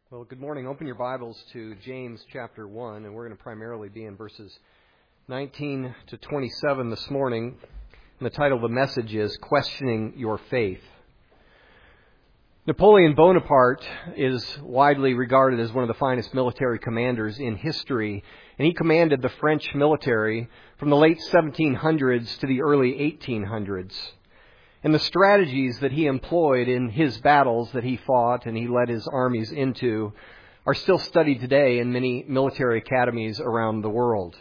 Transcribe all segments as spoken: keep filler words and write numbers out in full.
Well, good morning. Open your Bibles to James chapter one, and we're going to primarily be in verses nineteen to twenty-seven this morning. And the title of the message is Questioning Your Faith. Napoleon Bonaparte is widely regarded as one of the finest military commanders in history, and he commanded the French military from the late seventeen hundreds to the early eighteen hundreds. And the strategies that he employed in his battles that he fought and he led his armies into are still studied today in many military academies around the world.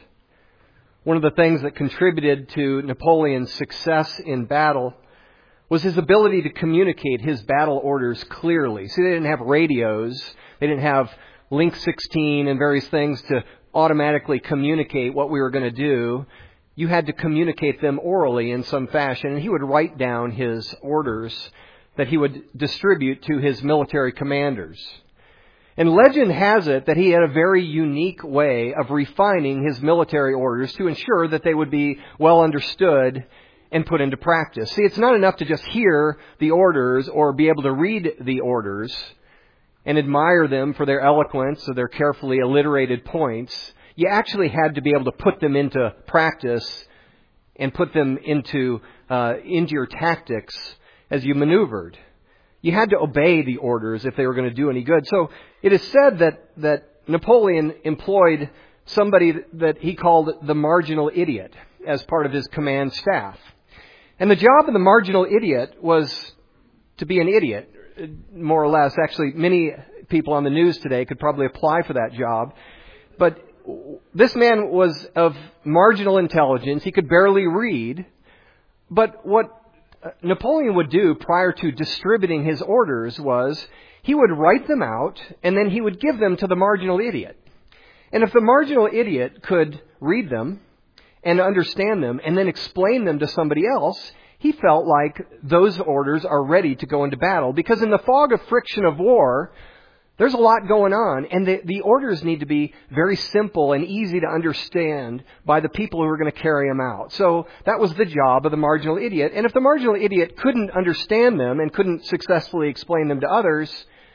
One of the things that contributed to Napoleon's success in battle was his ability to communicate his battle orders clearly. See, they didn't have radios, they didn't have Link sixteen and various things to automatically communicate what we were going to do. You had to communicate them orally in some fashion, and he would write down his orders that he would distribute to his military commanders. And legend has it that he had a very unique way of refining his military orders to ensure that they would be well understood and put into practice. See, it's not enough to just hear the orders or be able to read the orders and admire them for their eloquence or their carefully alliterated points. You actually had to be able to put them into practice and put them into uh, into your tactics as you maneuvered. You had to obey the orders if they were going to do any good. So it is said that, that Napoleon employed somebody that he called the marginal idiot as part of his command staff. And the job of the marginal idiot was to be an idiot, more or less. Actually, many people on the news today could probably apply for that job. But this man was of marginal intelligence. He could barely read. But what Napoleon would do prior to distributing his orders was he would write them out and then he would give them to the marginal idiot. And if the marginal idiot could read them and understand them and then explain them to somebody else, he felt like those orders are ready to go into battle. Because in the fog of friction of war, there's a lot going on, and the, the orders need to be very simple and easy to understand by the people who are going to carry them out. So that was the job of the marginal idiot. And if the marginal idiot couldn't understand them and couldn't successfully explain them to others,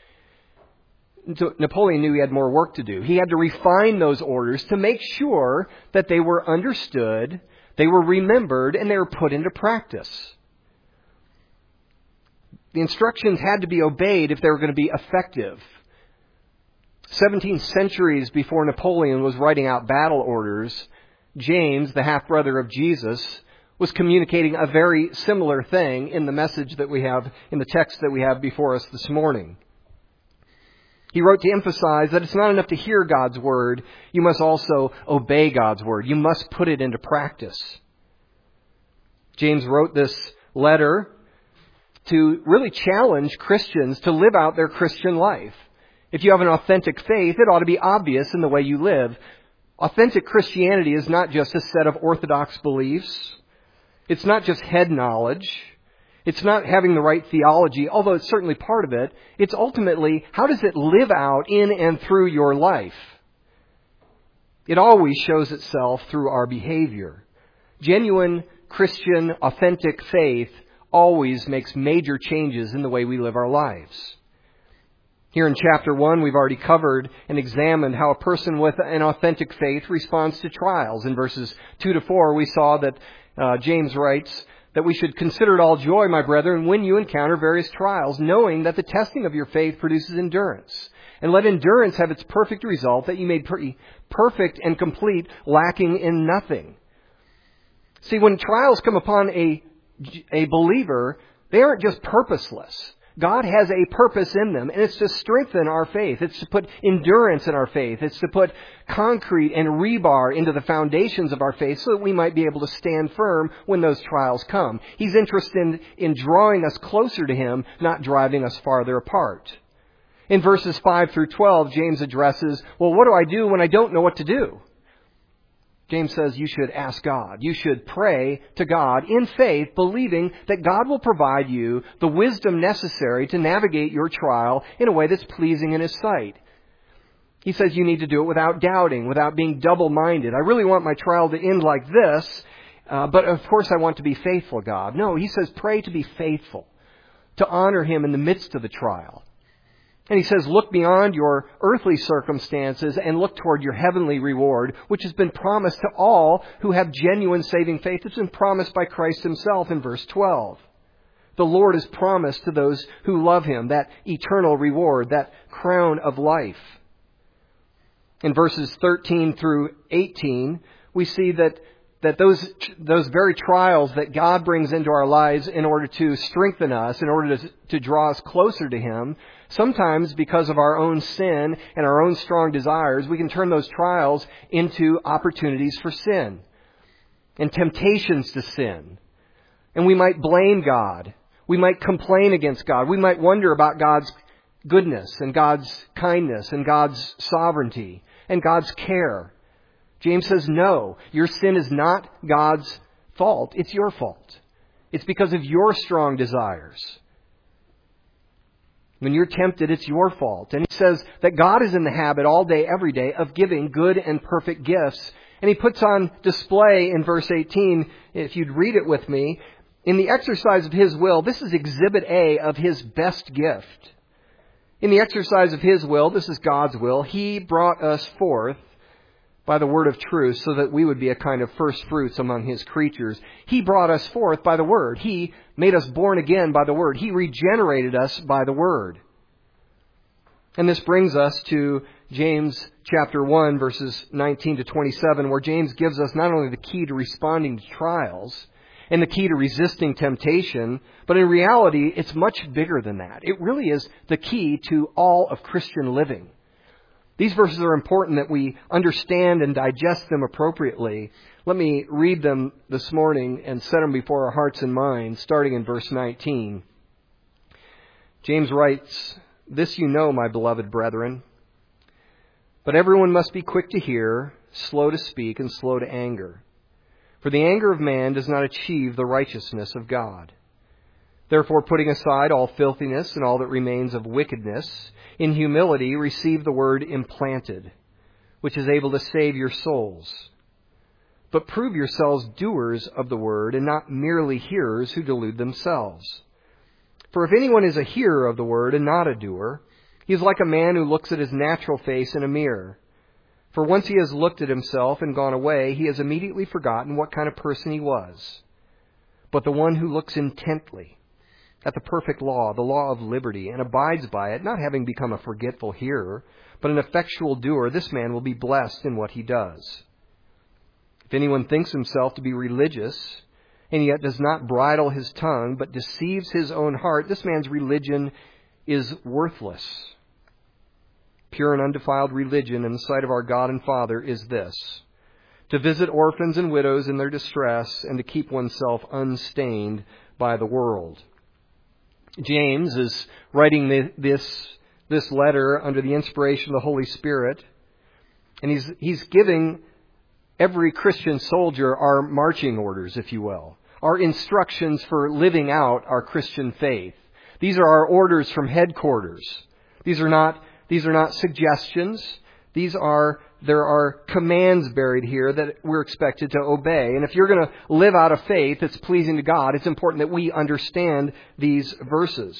Napoleon knew he had more work to do. He had to refine those orders to make sure that they were understood, they were remembered, and they were put into practice. The instructions had to be obeyed if they were going to be effective. Seventeen centuries before Napoleon was writing out battle orders, James, the half-brother of Jesus, was communicating a very similar thing in the message that we have, in the text that we have before us this morning. He wrote to emphasize that it's not enough to hear God's word, you must also obey God's word. You must put it into practice. James wrote this letter to really challenge Christians to live out their Christian life. If you have an authentic faith, it ought to be obvious in the way you live. Authentic Christianity is not just a set of orthodox beliefs. It's not just head knowledge. It's not having the right theology, although it's certainly part of it. It's ultimately, how does it live out in and through your life? It always shows itself through our behavior. Genuine Christian, authentic faith always makes major changes in the way we live our lives. Here in chapter one, we've already covered and examined how a person with an authentic faith responds to trials. In verses two to four, we saw that uh, James writes that we should consider it all joy, my brethren, when you encounter various trials, knowing that the testing of your faith produces endurance. And let endurance have its perfect result, that you may be perfect and complete, lacking in nothing. See, when trials come upon a, a believer, they aren't just purposeless. God has a purpose in them, and it's to strengthen our faith. It's to put endurance in our faith. It's to put concrete and rebar into the foundations of our faith so that we might be able to stand firm when those trials come. He's interested in, in drawing us closer to Him, not driving us farther apart. In verses five through twelve, James addresses, well, what do I do when I don't know what to do? James says you should ask God. You should pray to God in faith, believing that God will provide you the wisdom necessary to navigate your trial in a way that's pleasing in His sight. He says you need to do it without doubting, without being double-minded. I really want my trial to end like this, uh, but of course I want to be faithful, God. No, he says pray to be faithful, to honor Him in the midst of the trial. And he says, look beyond your earthly circumstances and look toward your heavenly reward, which has been promised to all who have genuine saving faith. It's been promised by Christ himself in verse twelve. The Lord has promised to those who love him that eternal reward, that crown of life. In verses thirteen through eighteen, we see that that those those very trials that God brings into our lives in order to strengthen us, in order to, to draw us closer to him, sometimes because of our own sin and our own strong desires, we can turn those trials into opportunities for sin and temptations to sin. And we might blame God. We might complain against God. We might wonder about God's goodness and God's kindness and God's sovereignty and God's care. James says, no, your sin is not God's fault. It's your fault. It's because of your strong desires. When you're tempted, it's your fault. And he says that God is in the habit all day, every day, of giving good and perfect gifts. And he puts on display in verse eighteen, if you'd read it with me, in the exercise of his will, this is exhibit A of his best gift. In the exercise of his will, this is God's will, he brought us forth by the word of truth so that we would be a kind of first fruits among his creatures. He brought us forth by the word. He made us born again by the word. He regenerated us by the word. And this brings us to James chapter one, verses nineteen to twenty-seven, where James gives us not only the key to responding to trials and the key to resisting temptation, but in reality, it's much bigger than that. It really is the key to all of Christian living. These verses are important that we understand and digest them appropriately. Let me read them this morning and set them before our hearts and minds, starting in verse nineteen. James writes, "This you know, my beloved brethren, but everyone must be quick to hear, slow to speak, and slow to anger. For the anger of man does not achieve the righteousness of God. Therefore, putting aside all filthiness and all that remains of wickedness, in humility receive the word implanted, which is able to save your souls. But prove yourselves doers of the word and not merely hearers who delude themselves. For if anyone is a hearer of the word and not a doer, he is like a man who looks at his natural face in a mirror. For once he has looked at himself and gone away, he has immediately forgotten what kind of person he was. But the one who looks intently at the perfect law, the law of liberty, and abides by it, not having become a forgetful hearer, but an effectual doer, this man will be blessed in what he does. If anyone thinks himself to be religious, and yet does not bridle his tongue, but deceives his own heart, this man's religion is worthless. Pure and undefiled religion in the sight of our God and Father is this: to visit orphans and widows in their distress, and to keep oneself unstained by the world." James is writing the, this this letter under the inspiration of the Holy Spirit, and he's he's giving every Christian soldier our marching orders, if you will, our instructions for living out our Christian faith. These are our orders from headquarters. These are not these are not suggestions. These are there are commands buried here that we're expected to obey. And if you're going to live out a faith that's pleasing to God, it's important that we understand these verses.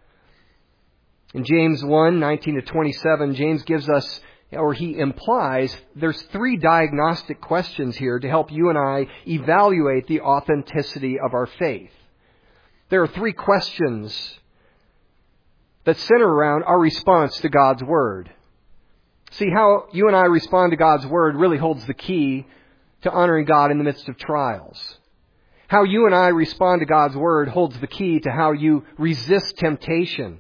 In James one, nineteen to twenty-seven, James gives us, or he implies, there's three diagnostic questions here to help you and I evaluate the authenticity of our faith. There are three questions that center around our response to God's Word. See, how you and I respond to God's Word really holds the key to honoring God in the midst of trials. How you and I respond to God's Word holds the key to how you resist temptation.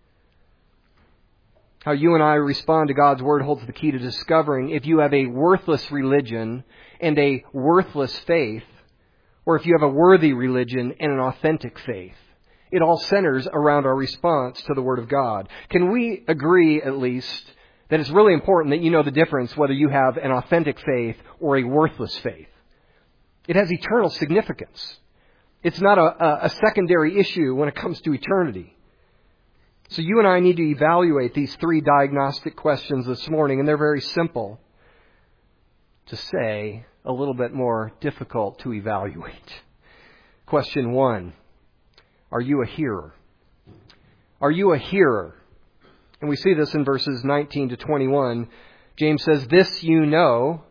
How you and I respond to God's Word holds the key to discovering if you have a worthless religion and a worthless faith, or if you have a worthy religion and an authentic faith. It all centers around our response to the Word of God. Can we agree, at least, that it's really important that you know the difference whether you have an authentic faith or a worthless faith? It has eternal significance. It's not a, a secondary issue when it comes to eternity. So you and I need to evaluate these three diagnostic questions this morning, and they're very simple to say, a little bit more difficult to evaluate. Question one, are you a hearer? Are you a hearer? And we see this in verses nineteen to twenty-one. James says, "This you know."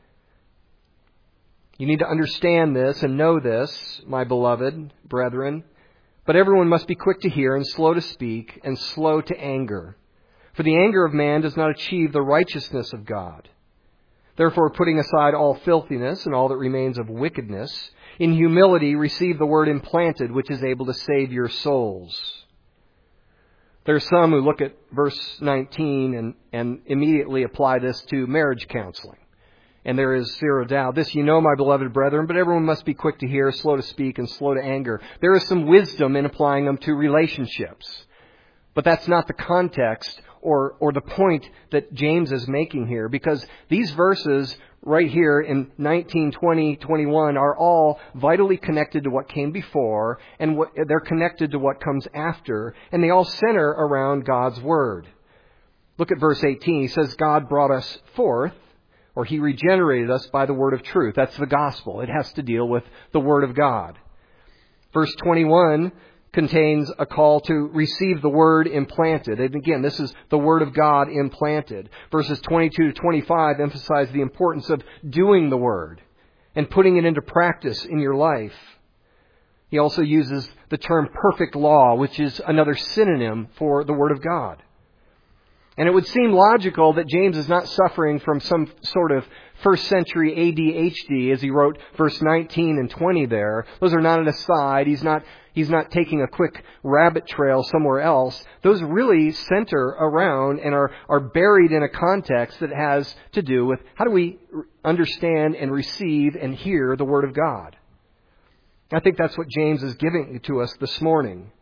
You need to understand this and know this, my beloved brethren. "But everyone must be quick to hear and slow to speak and slow to anger. For the anger of man does not achieve the righteousness of God. Therefore, putting aside all filthiness and all that remains of wickedness, in humility receive the word implanted, which is able to save your souls." There are some who look at verse nineteen and, and immediately apply this to marriage counseling. And there is zero doubt. "This you know, my beloved brethren, but everyone must be quick to hear, slow to speak, and slow to anger." There is some wisdom in applying them to relationships. But that's not the context or, or the point that James is making here, because these verses right here in nineteen, twenty, twenty-one are all vitally connected to what came before, and what, they're connected to what comes after, and they all center around God's Word. Look at verse eighteen. He says, "God brought us forth," or He regenerated us by the word of truth. That's the gospel. It has to deal with the Word of God. Verse twenty-one contains a call to receive the word implanted. And again, this is the Word of God implanted. Verses twenty-two to twenty-five emphasize the importance of doing the Word and putting it into practice in your life. He also uses the term perfect law, which is another synonym for the Word of God. And it would seem logical that James is not suffering from some sort of first century A D H D as he wrote verse nineteen and twenty there. Those are not an aside. He's not, he's not taking a quick rabbit trail somewhere else. Those really center around and are, are buried in a context that has to do with how do we understand and receive and hear the Word of God. I think that's what James is giving to us this morning.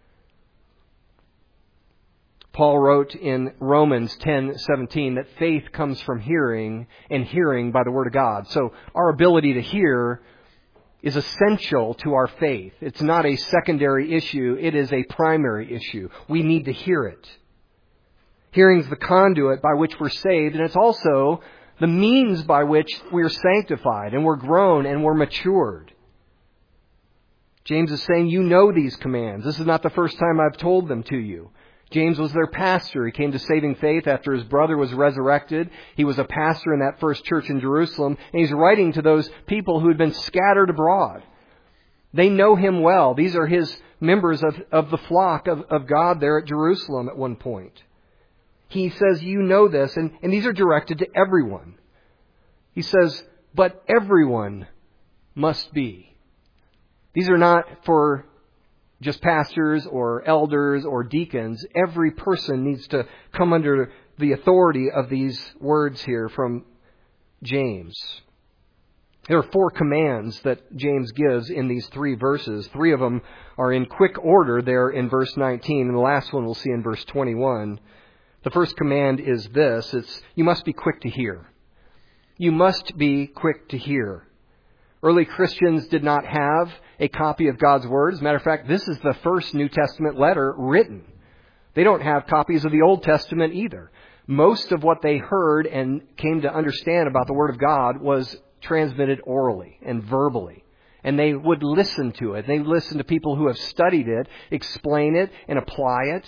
Paul wrote in Romans ten seventeen that faith comes from hearing, and hearing by the Word of God. So our ability to hear is essential to our faith. It's not a secondary issue. It is a primary issue. We need to hear it. Hearing is the conduit by which we're saved, and it's also the means by which we are sanctified and we're grown and we're matured. James is saying, you know these commands. This is not the first time I've told them to you. James was their pastor. He came to saving faith after his brother was resurrected. He was a pastor in that first church in Jerusalem. And he's writing to those people who had been scattered abroad. They know him well. These are his members of, of the flock of, of God there at Jerusalem at one point. He says, you know this. And, and these are directed to everyone. He says, but everyone must be. These are not for just pastors or elders or deacons. Every person needs to come under the authority of these words here from James. There are four commands that James gives in these three verses. Three of them are in quick order there in verse nineteen, and the last one we'll see in verse twenty-one. The first command is this. It's, you must be quick to hear. You must be quick to hear. Early Christians did not have a copy of God's Word. As a matter of fact, this is the first New Testament letter written. They don't have copies of the Old Testament either. Most of what they heard and came to understand about the Word of God was transmitted orally and verbally. And they would listen to it. They would listen to people who have studied it, explain it, and apply it.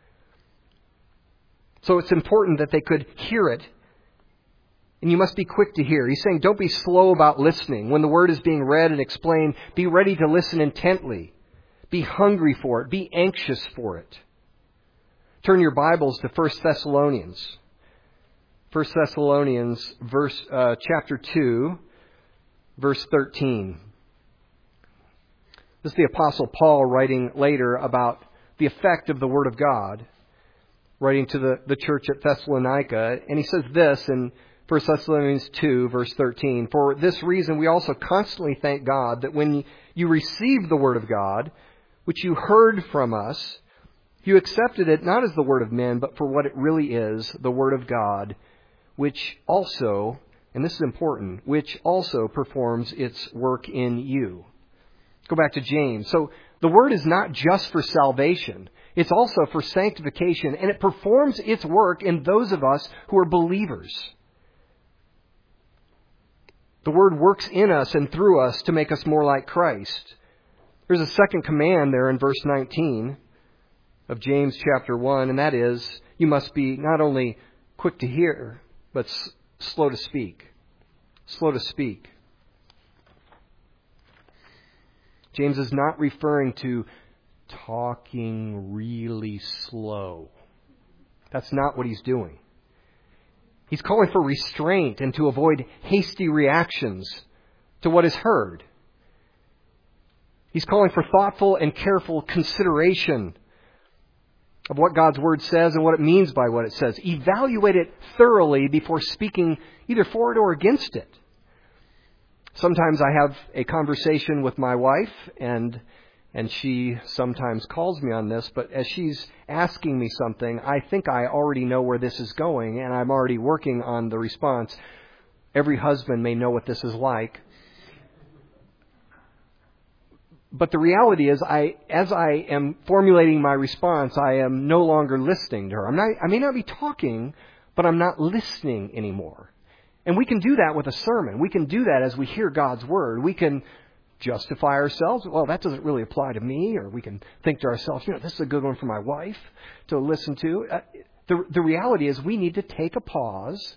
So it's important that they could hear it. And you must be quick to hear. He's saying don't be slow about listening. When the Word is being read and explained, be ready to listen intently. Be hungry for it. Be anxious for it. Turn your Bibles to First Thessalonians. First Thessalonians verse, uh, chapter two, verse thirteen. This is the Apostle Paul writing later about the effect of the Word of God, writing to the, the church at Thessalonica. And he says this in First Thessalonians two, verse thirteen, for this reason we also constantly thank God that when you received the Word of God, which you heard from us, you accepted it not as the word of men, but for what it really is, the Word of God, which also, and this is important, which also performs its work in you. Go back to James. So the Word is not just for salvation. It's also for sanctification, and it performs its work in those of us who are believers. The Word works in us and through us to make us more like Christ. There's a second command there in verse nineteen of James chapter one, and that is, you must be not only quick to hear, but s- slow to speak. Slow to speak. James is not referring to talking really slow. That's not what he's doing. He's calling for restraint and to avoid hasty reactions to what is heard. He's calling for thoughtful and careful consideration of what God's Word says and what it means by what it says. Evaluate it thoroughly before speaking either for it or against it. Sometimes I have a conversation with my wife, and and she sometimes calls me on this, but as she's asking me something, I think I already know where this is going, and I'm already working on the response. Every husband may know what this is like. But the reality is, I, as I am formulating my response, I am no longer listening to her. I'm not, I may not be talking, but I'm not listening anymore. And we can do that with a sermon. We can do that as we hear God's Word. We can justify ourselves. Well, that doesn't really apply to me. Or we can think to ourselves, you know, this is a good one for my wife to listen to. Uh, the, the reality is we need to take a pause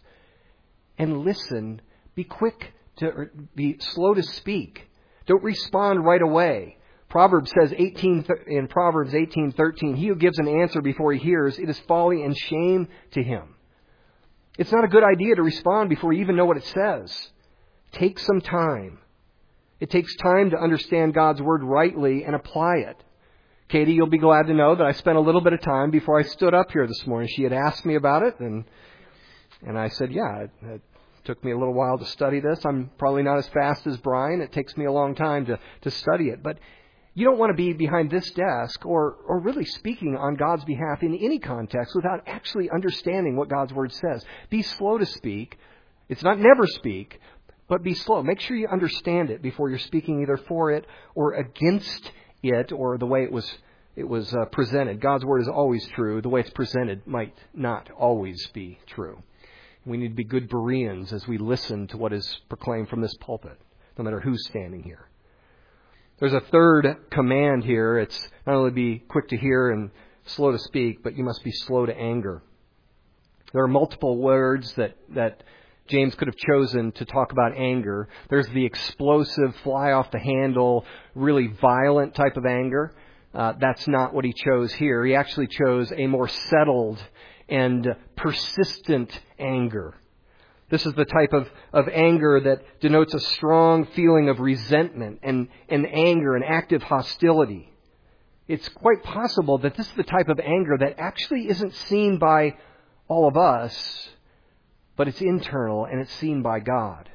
and listen. Be quick to, or be slow to speak. Don't respond right away. Proverbs says eighteen in Proverbs eighteen thirteen, he who gives an answer before he hears, it is folly and shame to him. It's not a good idea to respond before you even know what it says. Take some time. It takes time to understand God's Word rightly and apply it. Katie, you'll be glad to know that I spent a little bit of time before I stood up here this morning. She had asked me about it, and and I said, yeah, it, it took me a little while to study this. I'm probably not as fast as Brian. It takes me a long time to, to study it. But you don't want to be behind this desk or, or really speaking on God's behalf in any context without actually understanding what God's Word says. Be slow to speak. It's not never speak, but be slow. Make sure you understand it before you're speaking either for it or against it or the way it was it was uh, presented. God's Word is always true. The way it's presented might not always be true. We need to be good Bereans as we listen to what is proclaimed from this pulpit, no matter who's standing here. There's a third command here. It's not only be quick to hear and slow to speak, but you must be slow to anger. There are multiple words that, that James could have chosen to talk about anger. There's the explosive, fly off the handle, really violent type of anger. Uh, that's not what he chose here. He actually chose a more settled and persistent anger. This is the type of, of anger that denotes a strong feeling of resentment and, and anger and active hostility. It's quite possible that this is the type of anger that actually isn't seen by all of us, but it's internal and it's seen by God.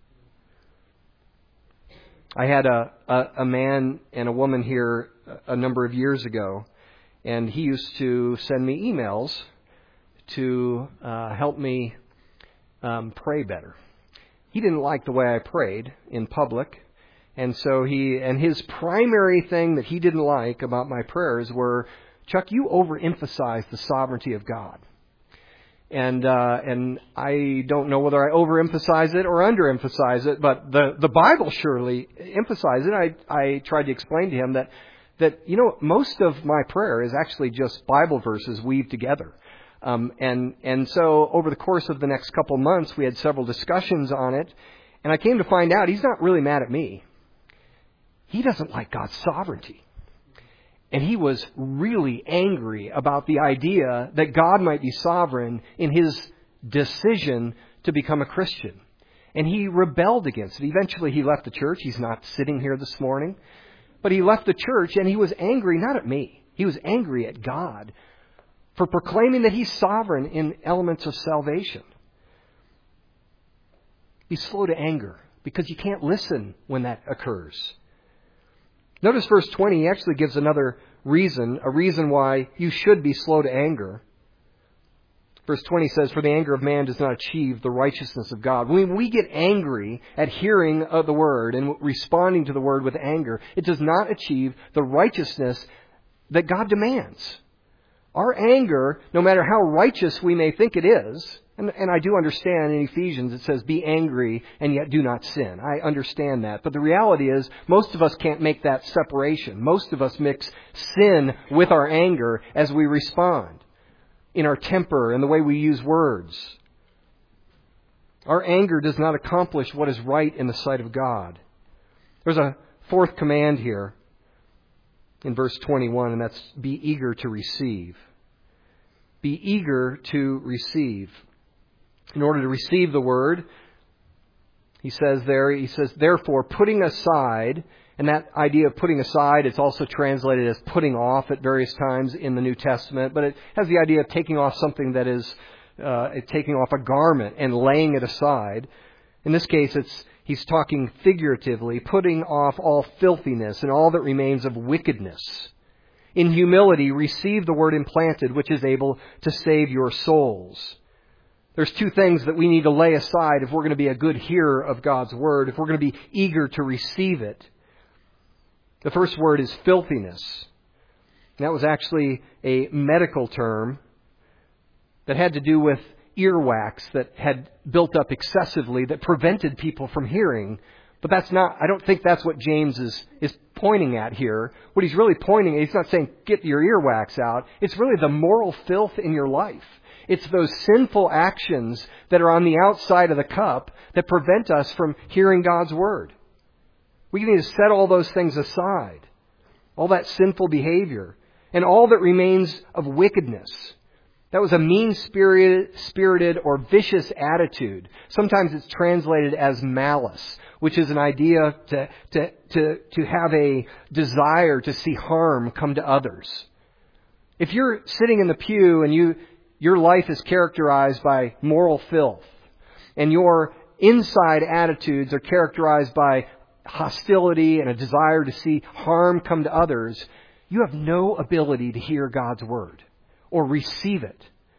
I had a, a, a man and a woman here a number of years ago, and he used to send me emails to uh, help me um, pray better. He didn't like the way I prayed in public, and so he and his primary thing that he didn't like about my prayers were, Chuck, you overemphasize the sovereignty of God. And uh, and I don't know whether I overemphasize it or underemphasize it, but the, the Bible surely emphasizes it. I I tried to explain to him that that you know most of my prayer is actually just Bible verses weaved together. Um, and and so over the course of the next couple months, we had several discussions on it, and I came to find out he's not really mad at me. He doesn't like God's sovereignty. And he was really angry about the idea that God might be sovereign in his decision to become a Christian. And he rebelled against it. Eventually he left the church. He's not sitting here this morning. But he left the church and he was angry not at me. He was angry at God for proclaiming that he's sovereign in elements of salvation. Be slow to anger because you can't listen when that occurs. Notice verse twenty, he actually gives another reason, a reason why you should be slow to anger. Verse twenty says, for the anger of man does not achieve the righteousness of God. When we get angry at hearing of the word and responding to the word with anger, it does not achieve the righteousness that God demands. Our anger, no matter how righteous we may think it is, and, and I do understand in Ephesians it says, be angry and yet do not sin. I understand that. But the reality is, most of us can't make that separation. Most of us mix sin with our anger as we respond. in our temper and the way we use words. Our anger does not accomplish what is right in the sight of God. There's a fourth command here in verse twenty-one, and that's be eager to receive. Be eager to receive. In order to receive the word, he says there, he says, therefore, putting aside, and that idea of putting aside, it's also translated as putting off at various times in the New Testament, but it has the idea of taking off something that is, uh, taking off a garment and laying it aside. In this case, it's he's talking figuratively, putting off all filthiness and all that remains of wickedness. In humility, receive the word implanted, which is able to save your souls. There's two things that we need to lay aside if we're going to be a good hearer of God's word, if we're going to be eager to receive it. The first word is filthiness. And that was actually a medical term that had to do with earwax that had built up excessively that prevented people from hearing. But that's not, I don't think that's what James is, is pointing at here. What he's really pointing at, he's not saying get your earwax out. It's really the moral filth in your life. It's those sinful actions that are on the outside of the cup that prevent us from hearing God's word. We need to set all those things aside. All that sinful behavior. And all that remains of wickedness. That was a mean-spirited spirited or vicious attitude. Sometimes it's translated as malice, which is an idea to, to, to, to have a desire to see harm come to others. If you're sitting in the pew and you your life is characterized by moral filth, and your inside attitudes are characterized by hostility and a desire to see harm come to others, you have no ability to hear God's word or receive it.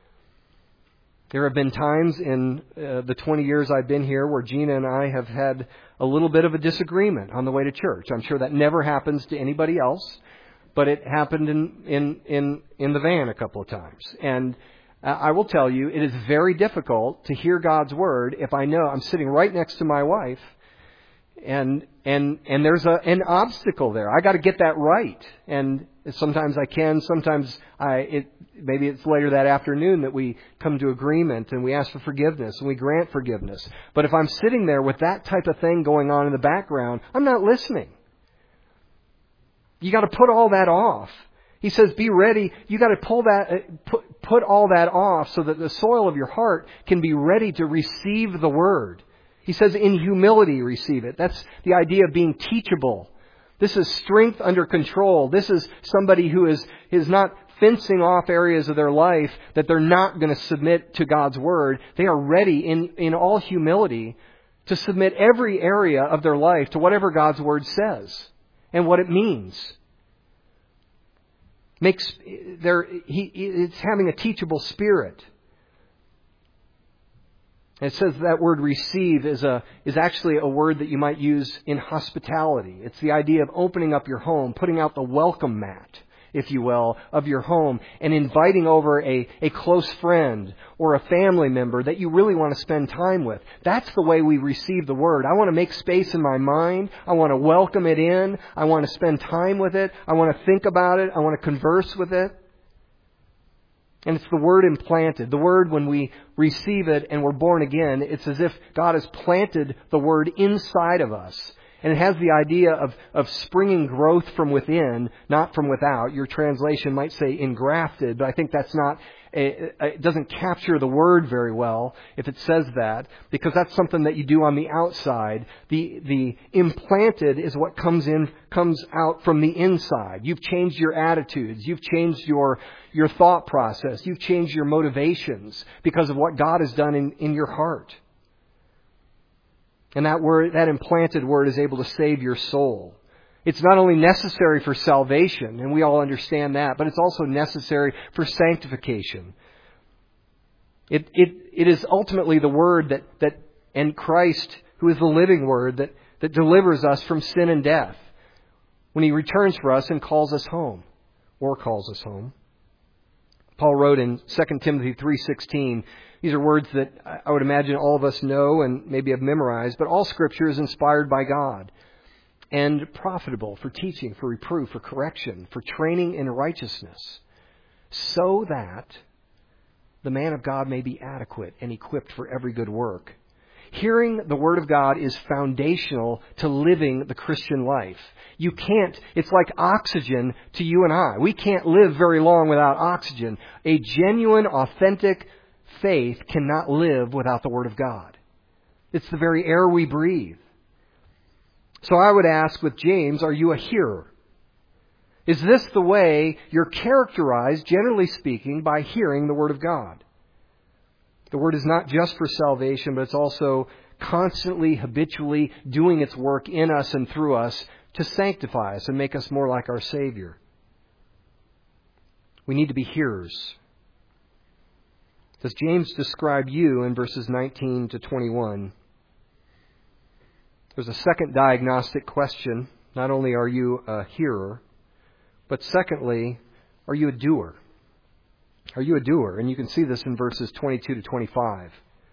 There have been times in uh, the twenty years I've been here where Gina and I have had a little bit of a disagreement on the way to church. I'm sure that never happens to anybody else, but it happened in, in, in, in the van a couple of times. And I will tell you, it is very difficult to hear God's word if I know I'm sitting right next to my wife and and and there's a, an obstacle there. I got to get that right. And sometimes I can, sometimes I it maybe it's later that afternoon that we come to agreement and we ask for forgiveness and we grant forgiveness. But if I'm sitting there with that type of thing going on in the background, I'm not listening. You got to put all that off. He says, be ready. You got to pull that, put, put all that off so that the soil of your heart can be ready to receive the word. He says, in humility, receive it. That's the idea of being teachable. This is strength under control. This is somebody who is, is not fencing off areas of their life that they're not going to submit to God's word. They are ready in, in all humility to submit every area of their life to whatever God's word says and what it means. Makes there he it's having a teachable spirit. And it says that word receive is a is actually a word that you might use in hospitality. It's the idea of opening up your home, putting out the welcome mat, if you will, of your home and inviting over a, a close friend or a family member that you really want to spend time with. That's the way we receive the word. I want to make space in my mind. I want to welcome it in. I want to spend time with it. I want to think about it. I want to converse with it. And it's the word implanted. The word, when we receive it and we're born again, it's as if God has planted the word inside of us. And it has the idea of, of springing growth from within, not from without. Your translation might say engrafted, but I think that's not, a, it doesn't capture the word very well if it says that, because that's something that you do on the outside. The, the implanted is what comes in, comes out from the inside. You've changed your attitudes. You've changed your, your thought process. You've changed your motivations because of what God has done in, in your heart. And that word, that implanted word is able to save your soul. It's not only necessary for salvation, and we all understand that, but it's also necessary for sanctification. It, it, it is ultimately the word that, that, and Christ, who is the living word, that, that delivers us from sin and death when He returns for us and calls us home, or calls us home. Paul wrote in Second Timothy three sixteen, these are words that I would imagine all of us know and maybe have memorized, but all Scripture is inspired by God and profitable for teaching, for reproof, for correction, for training in righteousness, so that the man of God may be adequate and equipped for every good work. Hearing the Word of God is foundational to living the Christian life. You can't, it's like oxygen to you and I. We can't live very long without oxygen. A genuine, authentic faith cannot live without the Word of God. It's the very air we breathe. So I would ask with James, are you a hearer? Is this the way you're characterized, generally speaking, by hearing the Word of God? The Word is not just for salvation, but it's also constantly, habitually doing its work in us and through us to sanctify us and make us more like our Savior. We need to be hearers. Does James describe you in verses nineteen to twenty-one? There's a second diagnostic question. Not only are you a hearer, but secondly, are you a doer? Are you a doer? And you can see this in verses twenty-two to twenty-five.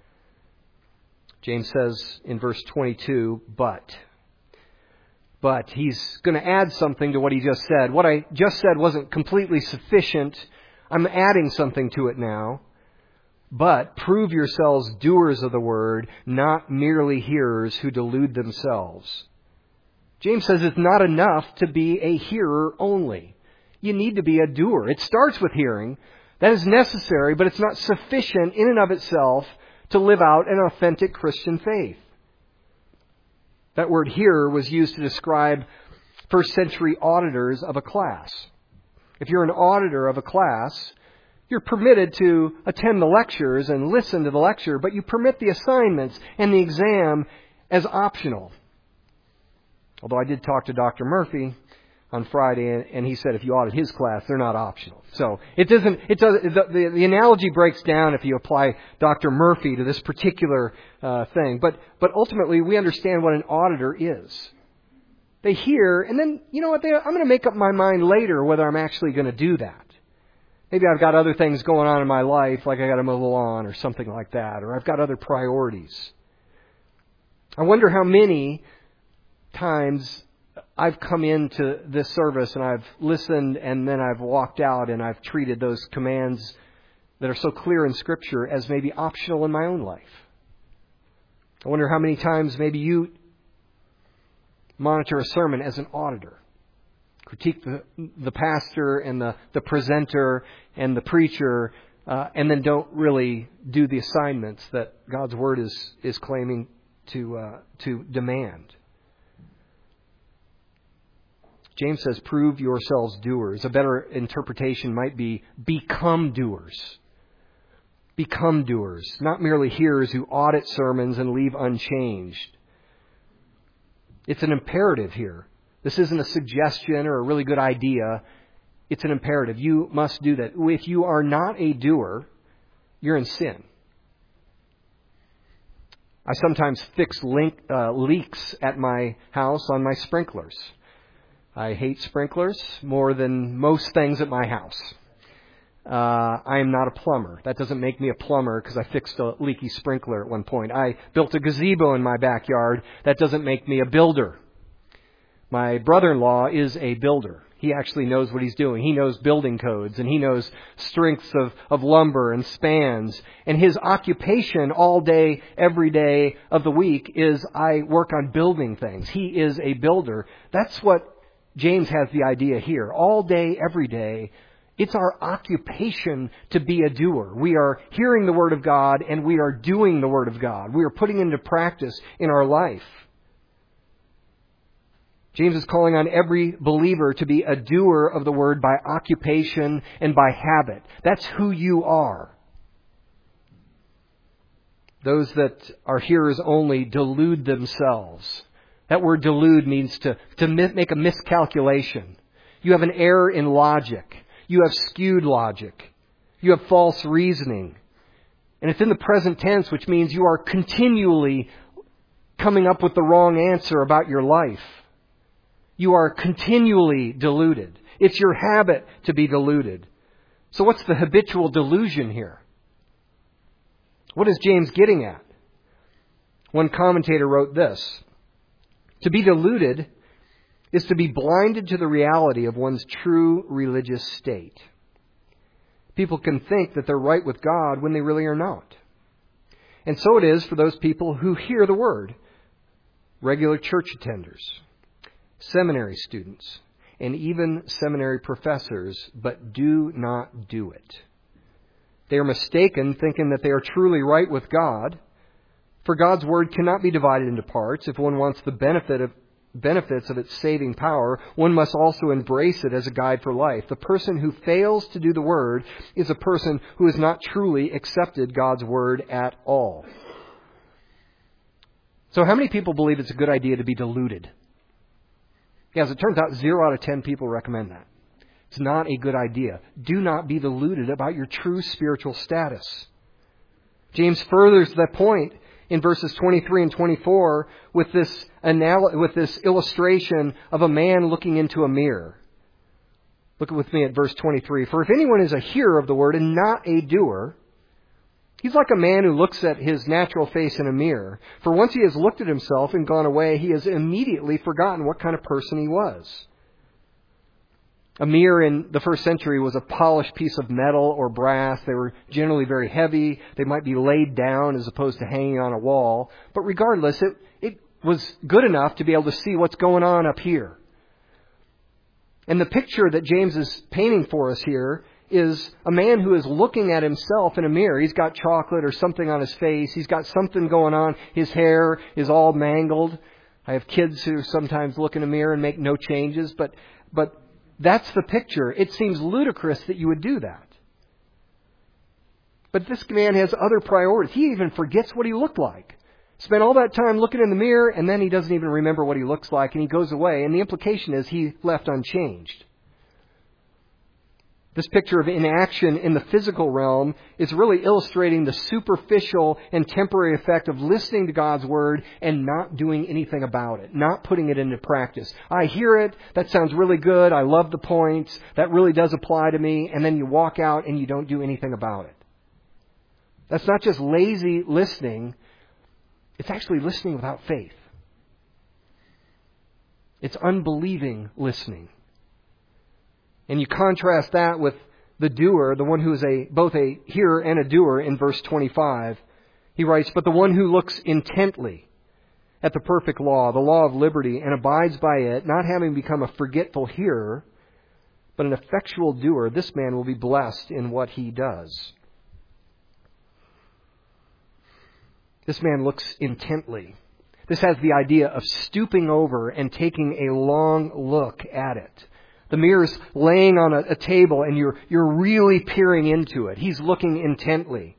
James says in verse twenty-two, but. But he's going to add something to what he just said. What I just said wasn't completely sufficient. I'm adding something to it now. But prove yourselves doers of the word, not merely hearers who delude themselves. James says it's not enough to be a hearer only. You need to be a doer. It starts with hearing. That is necessary, but it's not sufficient in and of itself to live out an authentic Christian faith. That word hearer was used to describe first century auditors of a class. If you're an auditor of a class, you're permitted to attend the lectures and listen to the lecture, but you permit the assignments and the exam as optional. Although I did talk to Doctor Murphy on Friday, and he said if you audit his class, they're not optional. So it doesn't. It does. The, the, the analogy breaks down if you apply Doctor Murphy to this particular uh, thing. But but ultimately, we understand what an auditor is. They hear, and then you know what? They, I'm going to make up my mind later whether I'm actually going to do that. Maybe I've got other things going on in my life, like I got to mow the lawn or something like that, or I've got other priorities. I wonder how many times I've come into this service and I've listened and then I've walked out and I've treated those commands that are so clear in Scripture as maybe optional in my own life. I wonder how many times maybe you monitor a sermon as an auditor. Critique the, the pastor and the, the presenter and the preacher uh, and then don't really do the assignments that God's Word is, is claiming to uh, to demand. James says, prove yourselves doers. A better interpretation might be, become doers. Become doers, not merely hearers who audit sermons and leave unchanged. It's an imperative here. This isn't a suggestion or a really good idea. It's an imperative. You must do that. If you are not a doer, you're in sin. I sometimes fix link, uh, leaks at my house on my sprinklers. I hate sprinklers more than most things at my house. Uh, I am not a plumber. That doesn't make me a plumber because I fixed a leaky sprinkler at one point. I built a gazebo in my backyard. That doesn't make me a builder. My brother-in-law is a builder. He actually knows what he's doing. He knows building codes and he knows strengths of, of lumber and spans. And his occupation all day, every day of the week is I work on building things. He is a builder. That's what James has the idea here. All day, every day, it's our occupation to be a doer. We are hearing the Word of God and we are doing the Word of God. We are putting into practice in our life. James is calling on every believer to be a doer of the Word by occupation and by habit. That's who you are. Those that are hearers only delude themselves. That word delude means to, to make a miscalculation. You have an error in logic. You have skewed logic. You have false reasoning. And it's in the present tense, which means you are continually coming up with the wrong answer about your life. You are continually deluded. It's your habit to be deluded. So what's the habitual delusion here? What is James getting at? One commentator wrote this: to be deluded is to be blinded to the reality of one's true religious state. People can think that they're right with God when they really are not. And so it is for those people who hear the Word. Regular church attenders, seminary students, and even seminary professors, but do not do it. They are mistaken, thinking that they are truly right with God. For God's Word cannot be divided into parts. If one wants the benefit of benefits of its saving power, one must also embrace it as a guide for life. The person who fails to do the Word is a person who has not truly accepted God's Word at all. So how many people believe it's a good idea to be deluded? Yeah, as it turns out, zero out of ten people recommend that. It's not a good idea. Do not be deluded about your true spiritual status. James furthers that point in verses twenty-three and twenty-four with this anal- with this illustration of a man looking into a mirror. Look with me at verse twenty-three. For if anyone is a hearer of the word and not a doer, he's like a man who looks at his natural face in a mirror. For once he has looked at himself and gone away, he has immediately forgotten what kind of person he was. A mirror in the first century was a polished piece of metal or brass. They were generally very heavy. They might be laid down as opposed to hanging on a wall. But regardless, it, it was good enough to be able to see what's going on up here. And the picture that James is painting for us here is a man who is looking at himself in a mirror. He's got chocolate or something on his face. He's got something going on. His hair is all mangled. I have kids who sometimes look in a mirror and make no changes, but but that's the picture. It seems ludicrous that you would do that. But this man has other priorities. He even forgets what he looked like. Spent all that time looking in the mirror, and then he doesn't even remember what he looks like, and he goes away. And the implication is he left unchanged. This picture of inaction in the physical realm is really illustrating the superficial and temporary effect of listening to God's Word and not doing anything about it, not putting it into practice. I hear it, that sounds really good, I love the points, that really does apply to me, and then you walk out and you don't do anything about it. That's not just lazy listening, it's actually listening without faith. It's unbelieving listening. And you contrast that with the doer, the one who is a both a hearer and a doer in verse twenty-five. He writes, but the one who looks intently at the perfect law, the law of liberty, and abides by it, not having become a forgetful hearer, but an effectual doer, this man will be blessed in what he does. This man looks intently. This has the idea of stooping over and taking a long look at it. The mirror's laying on a, a table and you're you're really peering into it. He's looking intently.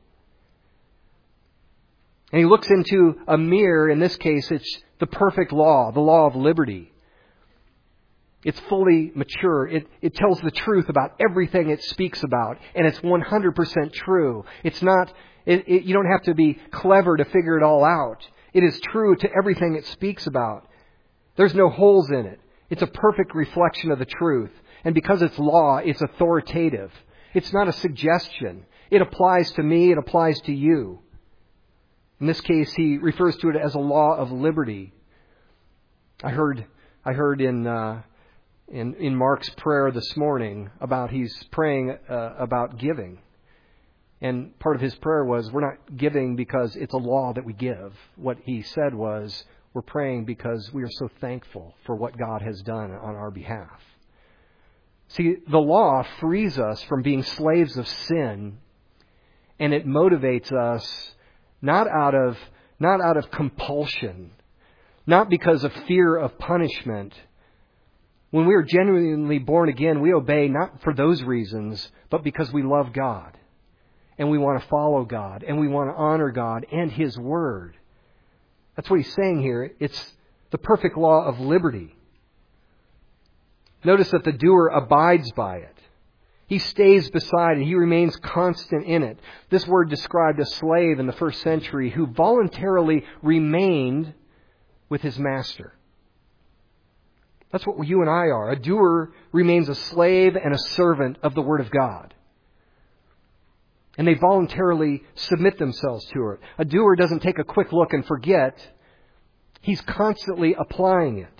And he looks into a mirror. In this case, it's the perfect law, the law of liberty. It's fully mature. It, it tells the truth about everything it speaks about. And it's one hundred percent true. It's not, it, it, you don't have to be clever to figure it all out. It is true to everything it speaks about. There's no holes in it. It's a perfect reflection of the truth. And because it's law, it's authoritative. It's not a suggestion. It applies to me. It applies to you. In this case, he refers to it as a law of liberty. I heard, I heard in, uh, in, in Mark's prayer this morning about he's praying uh, about giving. And part of his prayer was, we're not giving because it's a law that we give. What he said was, we're praying because we are so thankful for what God has done on our behalf. See, the law frees us from being slaves of sin, and it motivates us not out of not out of compulsion, not because of fear of punishment. When we are genuinely born again, we obey not for those reasons, but because we love God, and we want to follow God, and we want to honor God and His Word. That's what he's saying here. It's the perfect law of liberty. Notice that the doer abides by it. He stays beside it. He remains constant in it. This word described a slave in the first century who voluntarily remained with his master. That's what you and I are. A doer remains a slave and a servant of the Word of God. And they voluntarily submit themselves to it. A doer doesn't take a quick look and forget. He's constantly applying it.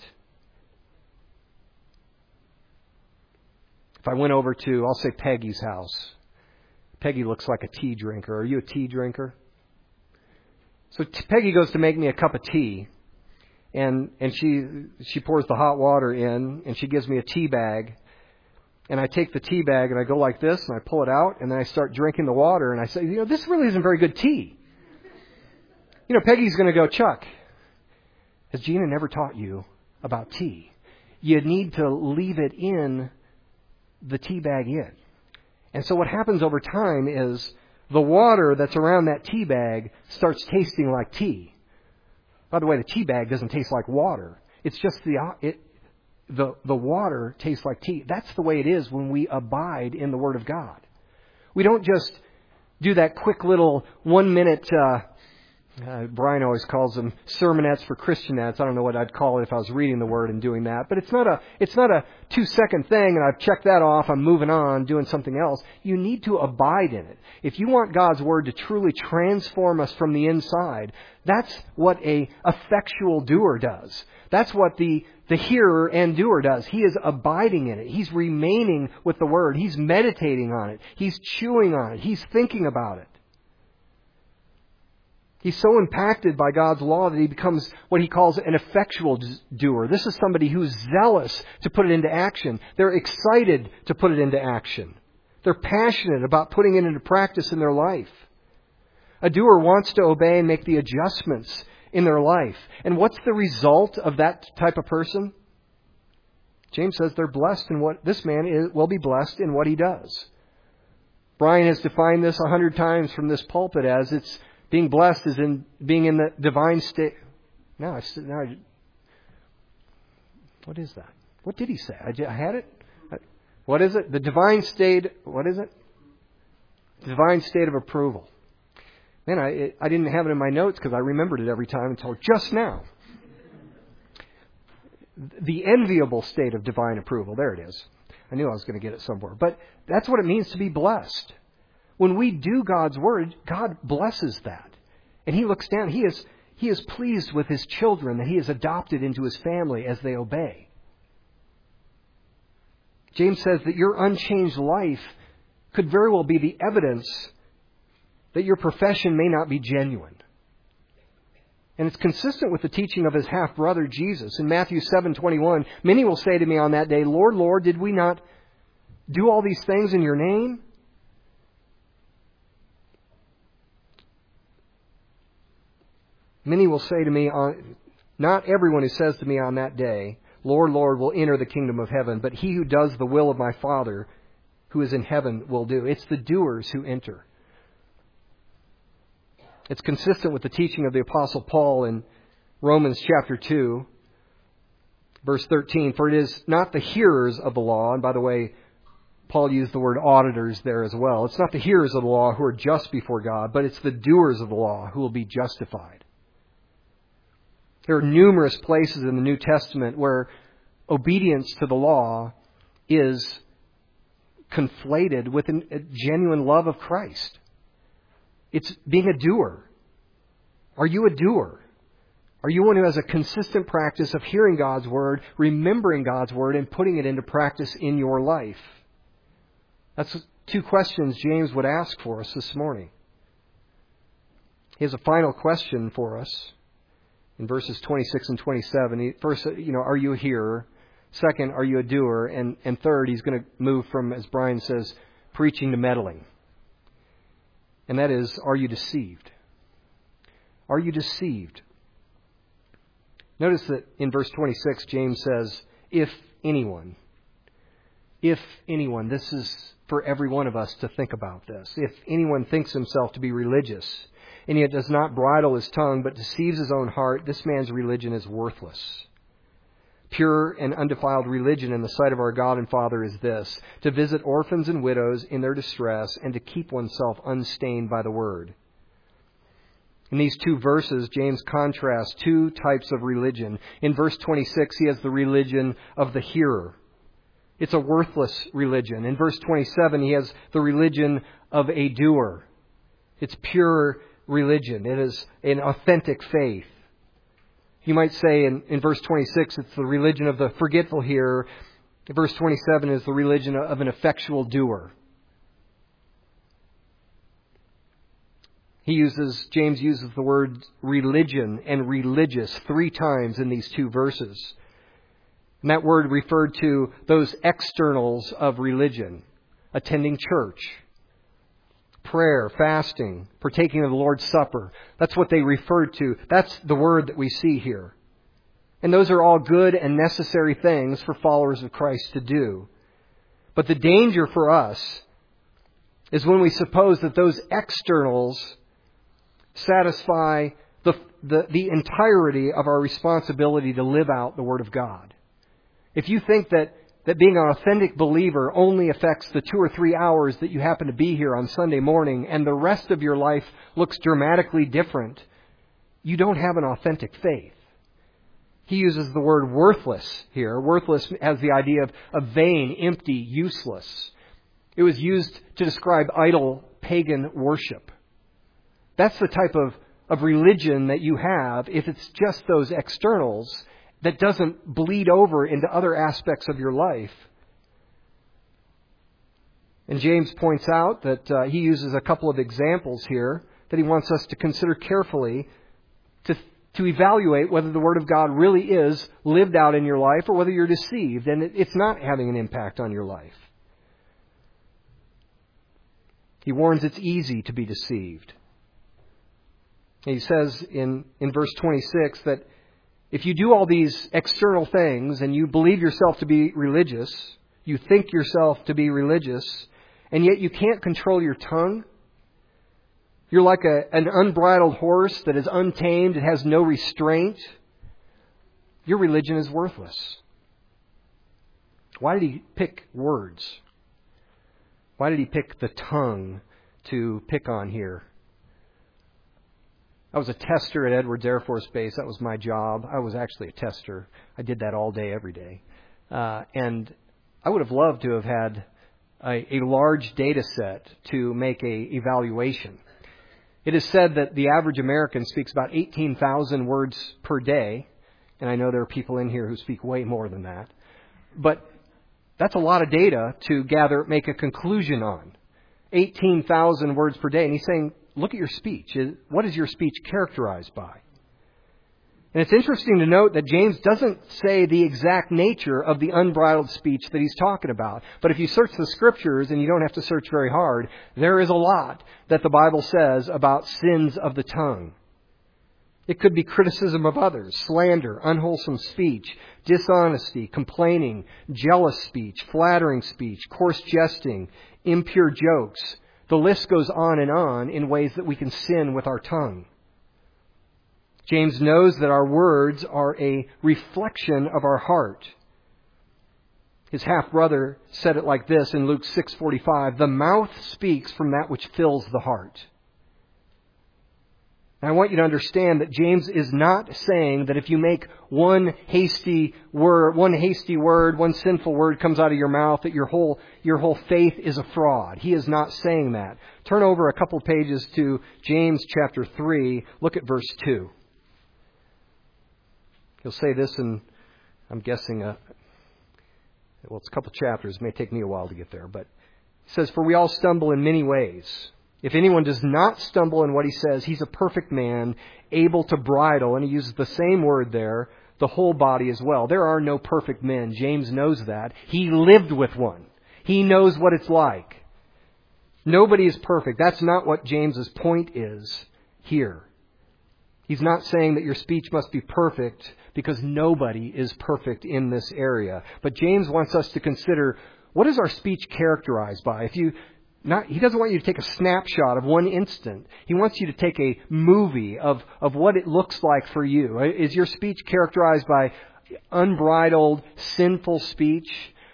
If I went over to, I'll say Peggy's house, Peggy looks like a tea drinker. Are you a tea drinker? So t- Peggy goes to make me a cup of tea, and and she she pours the hot water in, and she gives me a tea bag, and I take the tea bag and I go like this, and I pull it out, and then I start drinking the water, and I say, you know, this really isn't very good tea. You know, Peggy's going to go, Chuck, has Gina never taught you about tea? You need to leave it in the tea bag in. And so what happens over time is the water that's around that tea bag starts tasting like tea. By the way, the tea bag doesn't taste like water. It's just the it, the the water tastes like tea. That's the way it is when we abide in the Word of God. We don't just do that quick little one minute. Uh, Uh, Brian always calls them sermonettes for Christianettes. I don't know what I'd call it if I was reading the Word and doing that. But it's not a it's not a two-second thing, and I've checked that off, I'm moving on, doing something else. You need to abide in it. If you want God's Word to truly transform us from the inside, that's what a effectual doer does. That's what the, the hearer and doer does. He is abiding in it. He's remaining with the Word. He's meditating on it. He's chewing on it. He's thinking about it. He's so impacted by God's law that he becomes what he calls an effectual doer. This is somebody who's zealous to put it into action. They're excited to put it into action. They're passionate about putting it into practice in their life. A doer wants to obey and make the adjustments in their life. And what's the result of that type of person? James says they're blessed in what this man is, will be blessed in what he does. Brian has defined this a hundred times from this pulpit as it's being blessed is in being in the divine state. No, I, now I, what is that? What did he say? I, I had it. What is it? The divine state. What is it? Divine state of approval. Man, I it, I didn't have it in my notes because I remembered it every time until just now. The enviable state of divine approval. There it is. I knew I was going to get it somewhere. But that's what it means to be blessed. When we do God's Word, God blesses that. And He looks down. He is, he is pleased with His children that He has adopted into His family as they obey. James says that your unchanged life could very well be the evidence that your profession may not be genuine. And it's consistent with the teaching of His half-brother Jesus. In Matthew seven twenty-one, many will say to me on that day, Lord, Lord, did we not do all these things in your name? Many will say to me, on, not everyone who says to me on that day, Lord, Lord, will enter the kingdom of heaven, but he who does the will of my Father who is in heaven will do. It's the doers who enter. It's consistent with the teaching of the Apostle Paul in Romans chapter two, verse thirteen. For it is not the hearers of the law, and by the way, Paul used the word auditors there as well. It's not the hearers of the law who are just before God, but it's the doers of the law who will be justified. There are numerous places in the New Testament where obedience to the law is conflated with a genuine love of Christ. It's being a doer. Are you a doer? Are you one who has a consistent practice of hearing God's Word, remembering God's Word, and putting it into practice in your life? That's two questions James would ask for us this morning. He has a final question for us. In verses twenty-six and twenty-seven, he, first, you know, are you a hearer? Second, are you a doer? And, and third, he's going to move from, as Brian says, preaching to meddling. And that is, are you deceived? Are you deceived? Notice that in verse twenty-six, James says, if anyone, if anyone, this is for every one of us to think about this. If anyone thinks himself to be religious, and yet does not bridle his tongue, but deceives his own heart, this man's religion is worthless. Pure and undefiled religion in the sight of our God and Father is this, to visit orphans and widows in their distress, and to keep oneself unstained by the Word. In these two verses, James contrasts two types of religion. In verse twenty-six, he has the religion of the hearer. It's a worthless religion. In verse twenty-seven, he has the religion of a doer. It's pure religion. It is an authentic faith. You might say in, in verse twenty-six, it's the religion of the forgetful hearer. Verse twenty-seven is the religion of an effectual doer. He uses, James uses the word religion and religious three times in these two verses. And that word referred to those externals of religion: attending church, prayer, fasting, partaking of the Lord's Supper. That's what they referred to. That's the word that we see here. And those are all good and necessary things for followers of Christ to do. But the danger for us is when we suppose that those externals satisfy the, the, the entirety of our responsibility to live out the Word of God. If you think that, that being an authentic believer only affects the two or three hours that you happen to be here on Sunday morning and the rest of your life looks dramatically different, you don't have an authentic faith. He uses the word worthless here. Worthless has the idea of, of vain, empty, useless. It was used to describe idol pagan worship. That's the type of, of religion that you have if it's just those externals that doesn't bleed over into other aspects of your life. And James points out that uh, he uses a couple of examples here that he wants us to consider carefully to, to evaluate whether the Word of God really is lived out in your life or whether you're deceived and it, it's not having an impact on your life. He warns it's easy to be deceived. He says in, in verse twenty-six that if you do all these external things and you believe yourself to be religious, you think yourself to be religious, and yet you can't control your tongue, you're like a, an unbridled horse that is untamed, it has no restraint, your religion is worthless. Why did he pick words? Why did he pick the tongue to pick on here? I was a tester at Edwards Air Force Base. That was my job. I was actually a tester. I did that all day, every day. Uh, and I would have loved to have had a, a large data set to make a evaluation. It is said that the average American speaks about eighteen thousand words per day. And I know there are people in here who speak way more than that. But that's a lot of data to gather, make a conclusion on. eighteen thousand words per day. And he's saying, look at your speech. What is your speech characterized by? And it's interesting to note that James doesn't say the exact nature of the unbridled speech that he's talking about. But if you search the Scriptures, and you don't have to search very hard, there is a lot that the Bible says about sins of the tongue. It could be criticism of others, slander, unwholesome speech, dishonesty, complaining, jealous speech, flattering speech, coarse jesting, impure jokes. The list goes on and on in ways that we can sin with our tongue. James knows that our words are a reflection of our heart. His half-brother said it like this in Luke six forty-five, "The mouth speaks from that which fills the heart." And I want you to understand that James is not saying that if you make one hasty word, one hasty word, one sinful word comes out of your mouth, that your whole, your whole faith is a fraud. He is not saying that. Turn over a couple pages to James chapter three. Look at verse two. He'll say this in, I'm guessing, a, well, it's a couple chapters. It may take me a while to get there. But he says, "For we all stumble in many ways. If anyone does not stumble in what he says, he's a perfect man, able to bridle," and he uses the same word there, the whole body as well. There are no perfect men. James knows that. He lived with one. He knows what it's like. Nobody is perfect. That's not what James's point is here. He's not saying that your speech must be perfect because nobody is perfect in this area. But James wants us to consider, what is our speech characterized by? If you Not, he doesn't want you to take a snapshot of one instant. He wants you to take a movie of, of what it looks like for you. Is your speech characterized by unbridled, sinful speech?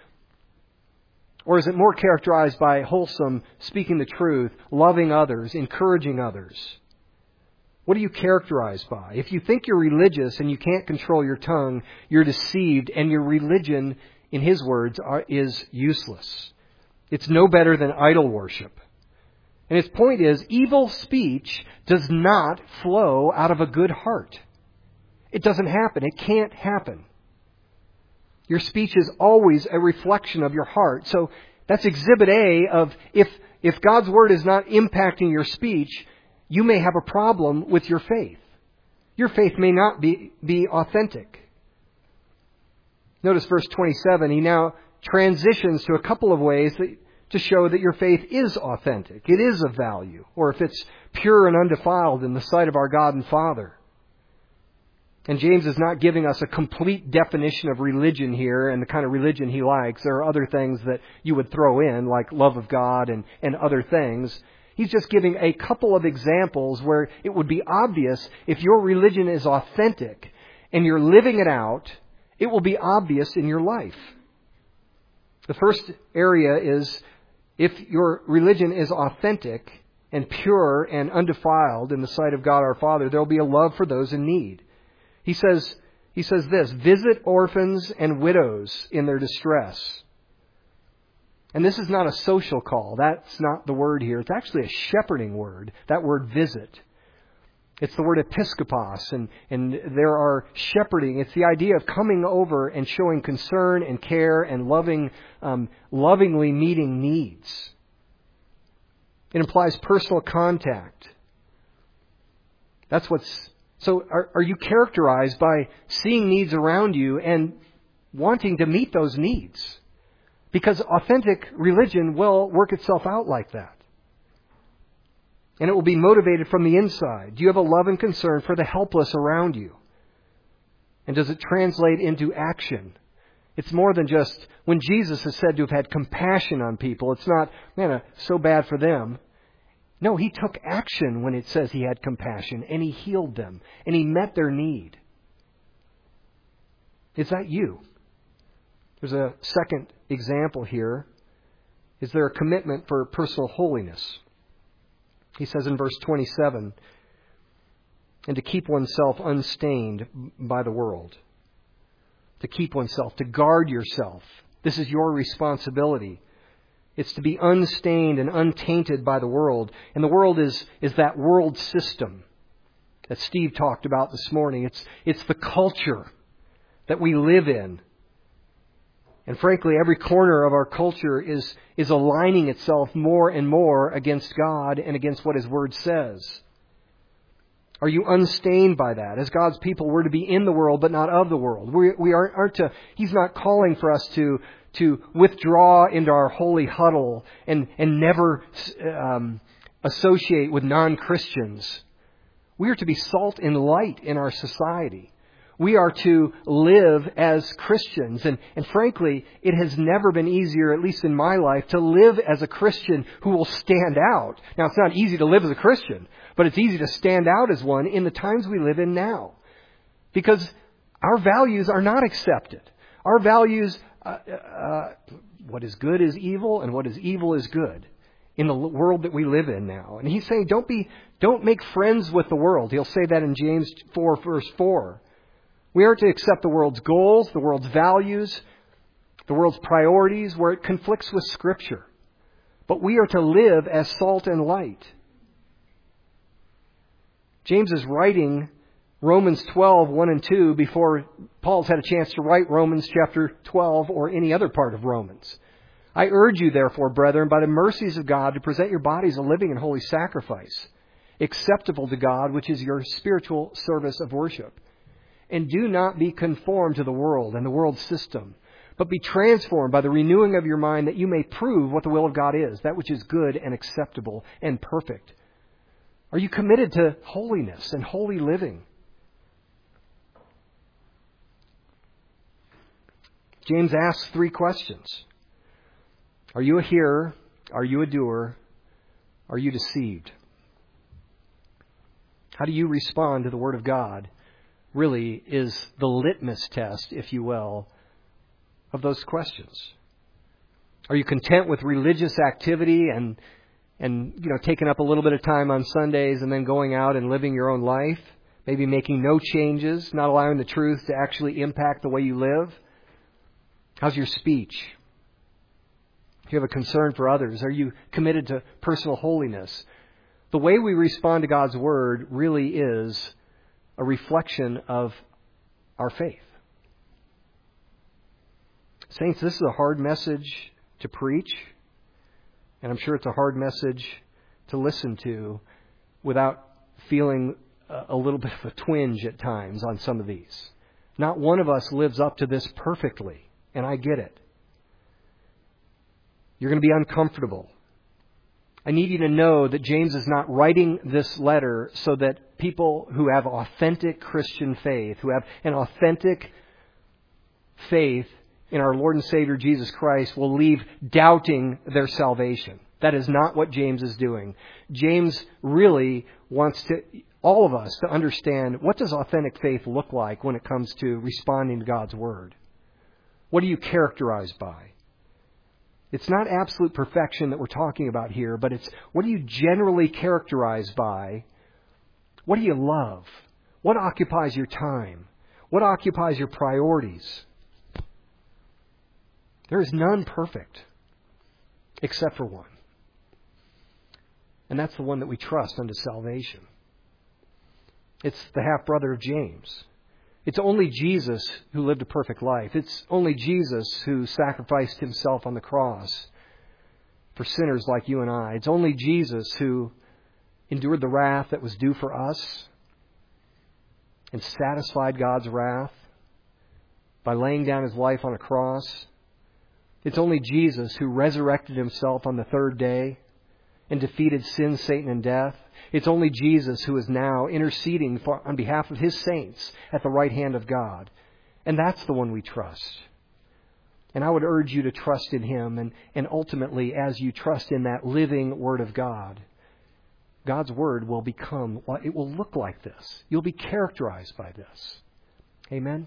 Or is it more characterized by wholesome, speaking the truth, loving others, encouraging others? What are you characterized by? If you think you're religious and you can't control your tongue, you're deceived, and your religion, in his words, are, is useless. It's no better than idol worship. And his point is, evil speech does not flow out of a good heart. It doesn't happen. It can't happen. Your speech is always a reflection of your heart. So that's exhibit A of if, if God's Word is not impacting your speech, you may have a problem with your faith. Your faith may not be, be authentic. Notice verse twenty-seven. He now transitions to a couple of ways that, to show that your faith is authentic. It is of value. Or if it's pure and undefiled in the sight of our God and Father. And James is not giving us a complete definition of religion here and the kind of religion he likes. There are other things that you would throw in, like love of God and, and other things. He's just giving a couple of examples where it would be obvious if your religion is authentic and you're living it out, it will be obvious in your life. The first area is if your religion is authentic and pure and undefiled in the sight of God our Father, there will be a love for those in need. He says, he says this, visit orphans and widows in their distress. And this is not a social call. That's not the word here. It's actually a shepherding word, that word visit. It's the word episkopos, and, and there are shepherding. It's the idea of coming over and showing concern and care and loving, um, lovingly meeting needs. It implies personal contact. That's what's... So are, are you characterized by seeing needs around you and wanting to meet those needs? Because authentic religion will work itself out like that. And it will be motivated from the inside. Do you have a love and concern for the helpless around you? And does it translate into action? It's more than just when Jesus is said to have had compassion on people. It's not, man, so bad for them. No, He took action when it says He had compassion, and He healed them, and He met their need. Is that you? There's a second example here. Is there a commitment for personal holiness? He says in verse twenty-seven, and to keep oneself unstained by the world. To keep oneself, to guard yourself. This is your responsibility. It's to be unstained and untainted by the world. And the world is, is that world system that Steve talked about this morning. It's, it's the culture that we live in. And frankly, every corner of our culture is, is aligning itself more and more against God and against what His Word says. Are you unstained by that? As God's people, we're to be in the world, but not of the world. We, we aren't, aren't to, He's not calling for us to, to withdraw into our holy huddle and, and never um, associate with non-Christians. We are to be salt and light in our society. We are to live as Christians. And, and frankly, it has never been easier, at least in my life, to live as a Christian who will stand out. Now, it's not easy to live as a Christian, but it's easy to stand out as one in the times we live in now. Because our values are not accepted. Our values, uh, uh, what is good is evil, and what is evil is good in the world that we live in now. And He's saying, don't be, don't make friends with the world. He'll say that in James four, verse four. We are to accept the world's goals, the world's values, the world's priorities where it conflicts with Scripture. But we are to live as salt and light. James is writing Romans twelve, one and two before Paul's had a chance to write Romans chapter twelve or any other part of Romans. I urge you, therefore, brethren, by the mercies of God, to present your bodies a living and holy sacrifice, acceptable to God, which is your spiritual service of worship. And do not be conformed to the world and the world's system, but be transformed by the renewing of your mind, that you may prove what the will of God is, that which is good and acceptable and perfect. Are you committed to holiness and holy living? James asks three questions. Are you a hearer? Are you a doer? Are you deceived? How do you respond to the Word of God? Really is the litmus test, if you will, of those questions. Are you content with religious activity and, and you know, taking up a little bit of time on Sundays and then going out and living your own life? Maybe making no changes, not allowing the truth to actually impact the way you live? How's your speech? Do you have a concern for others? Are you committed to personal holiness? The way we respond to God's Word really is a reflection of our faith. Saints, this is a hard message to preach, and I'm sure it's a hard message to listen to, without feeling a little bit of a twinge at times on some of these. Not one of us lives up to this perfectly, and I get it. You're going to be uncomfortable. I need you to know that James is not writing this letter so that people who have authentic Christian faith, who have an authentic faith in our Lord and Savior Jesus Christ, will leave doubting their salvation. That is not what James is doing. James really wants to all of us to understand, what does authentic faith look like when it comes to responding to God's Word? What are you characterized by? It's not absolute perfection that we're talking about here, but it's what are you generally characterized by? What do you love? What occupies your time? What occupies your priorities? There is none perfect except for one. And that's the one that we trust unto salvation. It's the half-brother of James. It's only Jesus who lived a perfect life. It's only Jesus who sacrificed himself on the cross for sinners like you and I. It's only Jesus who endured the wrath that was due for us and satisfied God's wrath by laying down his life on a cross. It's only Jesus who resurrected himself on the third day and defeated sin, Satan, and death. It's only Jesus who is now interceding for, on behalf of his saints at the right hand of God. And that's the one we trust. And I would urge you to trust in him. And, and ultimately, as you trust in that living Word of God, God's Word will become, it will look like this. You'll be characterized by this. Amen?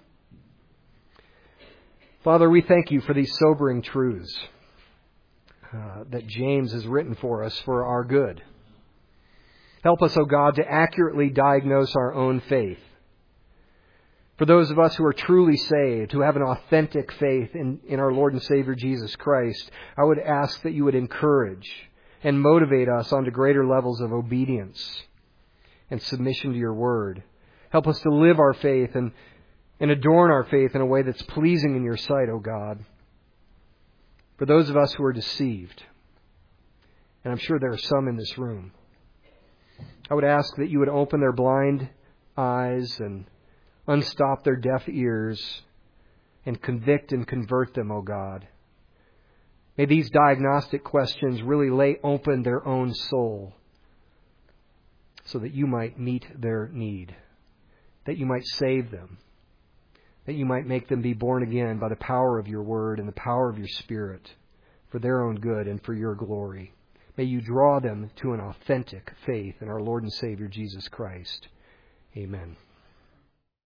Father, we thank you for these sobering truths uh, that James has written for us for our good. Help us, O God, to accurately diagnose our own faith. For those of us who are truly saved, who have an authentic faith in, in our Lord and Savior Jesus Christ, I would ask that you would encourage and motivate us onto greater levels of obedience and submission to your Word. Help us to live our faith and, and adorn our faith in a way that's pleasing in your sight, O God. For those of us who are deceived, and I'm sure there are some in this room, I would ask that you would open their blind eyes and unstop their deaf ears and convict and convert them, O God. May these diagnostic questions really lay open their own soul so that you might meet their need, that you might save them, that you might make them be born again by the power of your Word and the power of your Spirit for their own good and for your glory. May you draw them to an authentic faith in our Lord and Savior Jesus Christ. Amen.